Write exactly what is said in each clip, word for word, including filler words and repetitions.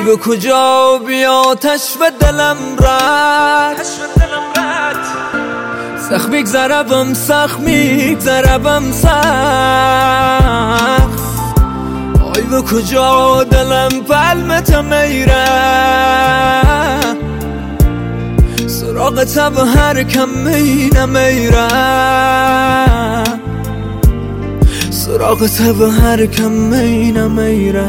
به کجا بیا آتش به دلم رد سخت میگذربم سخت میگذربم سخت آی به کجا دلم پلمت میره سراغ تب هر کم مینه میره سراغ تب هر کم مینه میره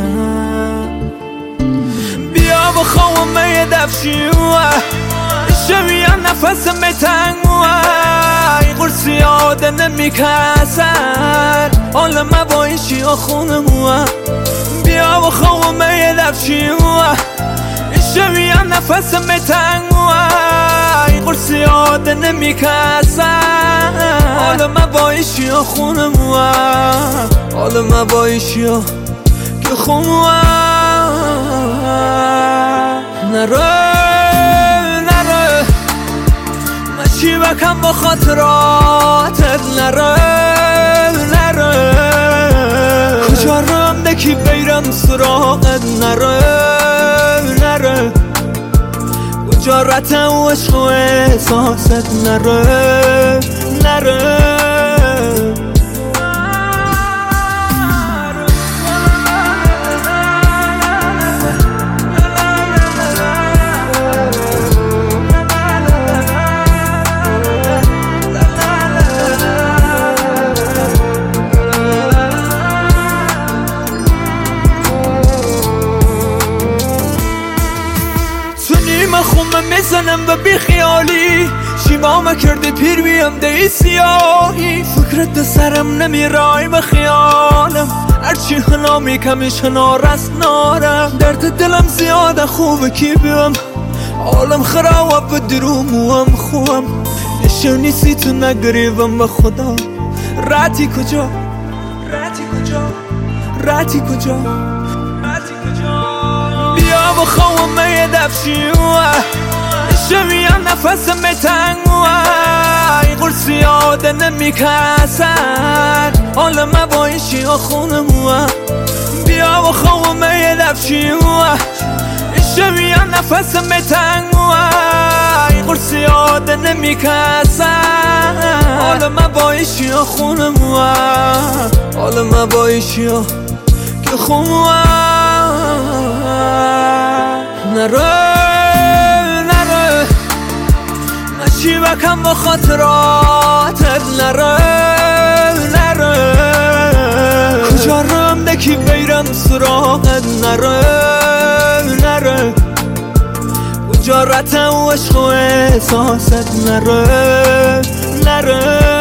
بیا بخوام می دفشیوه شویا نفس میتنگوه این قرصی یاده نمیکسر حال مبایشی آخونموه بیا بخوام می دفشیوه شویا نفس میتنگوه این قرصی یاده نمیکسر حال مبایشی آخونموه حال مبایشی آ که خونموه نره چی بکن با خاطراتت نره نره کجا رم دکی بیرم سراغت نره نره کجا رتم و عشق و احساست نره نره من خونه میزنم و بی خیالی شیما کرده پیر بیم دی سیاهی فکرت ده سرم نمیرای به خیالم هرچی هنامی کمیش هنارست نارم درد دلم زیاده خوبه کی بیم عالم خراب به دروم هم خوبم نشونی سی تو نگریبم به خدا راتی کجا راتی کجا راتی کجا راتی کجا بیا بخوام می دفشیوه شویا نفس میتنگوه این قرصی یاده نمیکسر حال مبایشی آخونموه بیا بخوام می دفشیوه شویا نفس میتنگوه این قرصی یاده نمیکسر حال مبایشی آخونموه حال مبایشی آ که خونموه نره نره چی بکن با خاطراتت نره نره کجا رم دکی بیرم سراغت نره نره کجا رتم و عشق و احساست نره نره